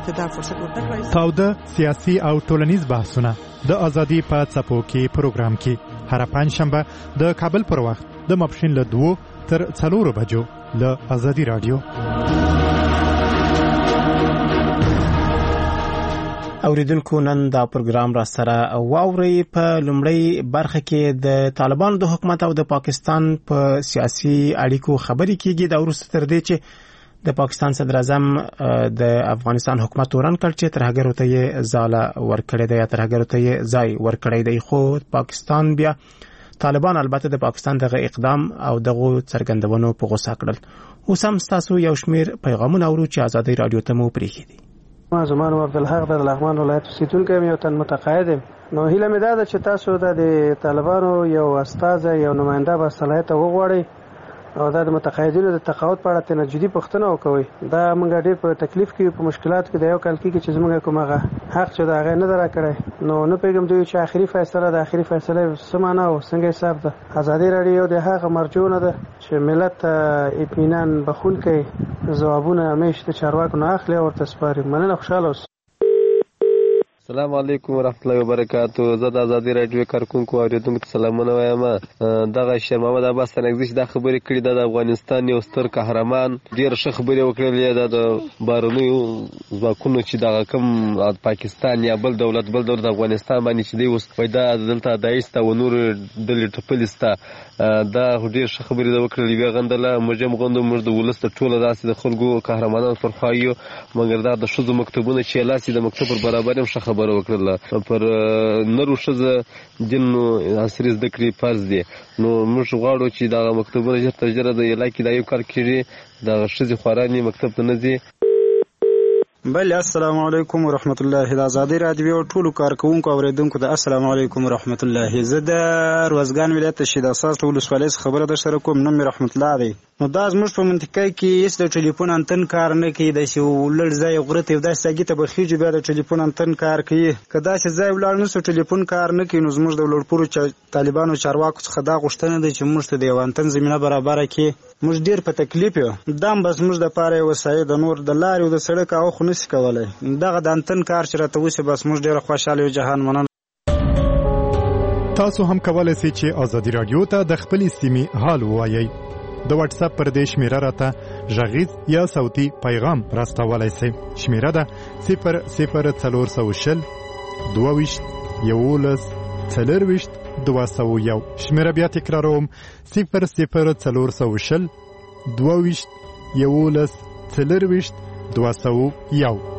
ته دا فرصت ورکړی. تاوده سیاسي او ټولنیز بحثونه د ازادي په څپو کې پروګرام کې هر پنځشنبه د کابل پر وخت د ماپښین له 2 تر 4 بجو له ازادي رادیو. اوریدونکو نن دا پروګرام را سره واوري. په لومړی برخه کې د طالبانو د حکومت او د پاکستان په سیاسي اړیکو خبرې کیږي. دا وروسته تر دې چې د پاکستان صدر اعظم د افغانستان حکومت وران کړ چې ترهګرو ته یې ځاله ورکړې ده یا ترهګرو ته یې ځای ورکړی دی، خو پاکستان بیا طالبان البته د پاکستان دغه اقدام او دغه څرګندونو په غوسه کړل. اوس هم تاسو یو شمیر پیغامونه اورو چې ازادي رادیو ته مو پریښي دي. ما زمان عبدالحق د لغمان ولایت اوسیدونکی یم، یو تن متقاعد یم. نو هیله مې ده چې تاسو د طالبانو یو استازی یو نماینده به صلاحیت وغواړئ او دا د متقاعدینو د تقاعد په اړه تنه جدي پوښتنه وکوي. دا موږ ډېر په تکلیف کې په مشکلات کې د یو کال کې چې زموږ کومه حق چې دا هغه نه درکړی. نو نه پیغام دوی چې اخري فیصله د اخري فیصله سمانه او څنګه حساب ده. ازادي رادیو د هغه مرجو نه ده چې ملت اطمینان بخون کوي، ځوابونه همیشه د چارواکو نه اخلي او ورته سپاري. مننه، خوشاله اوسئ. السلام علیکم ورحمت الله وبرکاتہ. زه د ازادي رادیو کارکونکو اوریدونکو ته سلامونه وایم. دغه شیر محمد عباس تنګزی دا خبرې کړې ده د افغانستان یو ستر قهرمان ډېر ښه خبرې وکړلې ده د بارونیو ځواکونو چې دغه کوم پاکستان یا بل دولت افغانستان باندې چې دی اوس پیدا دلته دایسته و نور دلې ټپلسته دا ډېر ښه خبرې ده وکړلې. وی غندله موږ هم غندو، موږ د ولس د ټوله داسې د خلکو قهرمانانو پر خوا یو، مګر دا د ښځو مکتبونه چې لاسې د مکتب پر برابر هم ښه خبره وکړله. پر نرو ښځه دین عصري زده کړې فرض دي. نو موږ غواړو چې دغه مکتبونه ژر تر ژره د علاقې دا یو کار کېږي، دغه ښځې خوارانې مکتب ته نه ځي. بله السلام علیکم ورحمت الله. د ازادي رادیو ټولو کارکونکو اوریدونکو د السلام علیکم ورحمت الله. زه د روزګان ولایت شید اساس ولسوالۍ خبره در سره کوم. نوم رحمت الله دی. نو دا زموږ په منطقه کې هیڅ د ټلیفون انتن کار نه کوي. د شی ولړ ځای غره ته د سګی ته بخیږي بیا د ټلیفون انتن کار کوي. کدا چې ځای ولړ نو ټلیفون کار نه کوي. نو زموږ د ولړپورو طالبانو چارواکو څخه دا غوښتنه ده چې موږ ته د انتن زمينه برابر کړي. موږ ډیر په تکلیف یو. دام بس موږ د پاره وسایل د نور د لارې او د سړک او خو نس کولای. دغه د انتن کار چې راته وسی بس موږ ډیر خوشاله یو. جهان مننه. تاسو هم کولای شئ چې ازادي رادیو ته د خپل سیمې حال ووایئ. د واتس اپ پر دې شمیره راته غږیز یا صوتي پیغام راستولای شئ. شمیره ده 00420 22 11 40 201. شمیره بیا تکراروم 00420 22 11 40 201.